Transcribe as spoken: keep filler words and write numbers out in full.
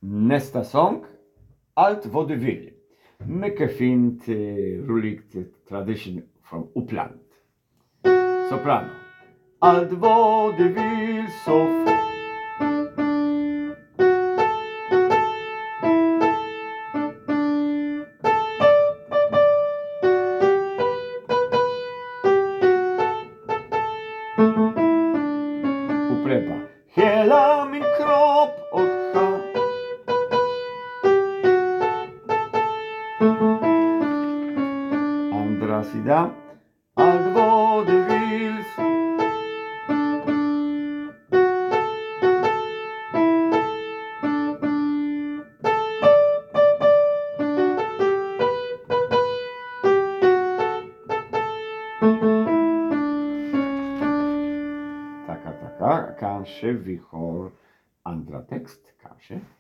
Nästa sång, Allt vaudeville. Mycket fint, eh, roligt tradition från Uppland. Soprano. Allt vaudeville så få. Upprepa. Hela min kropp åt hav. Andra sida. Allt vaudeville så. Taka, taka. Kanske vi har andra text. Kanske.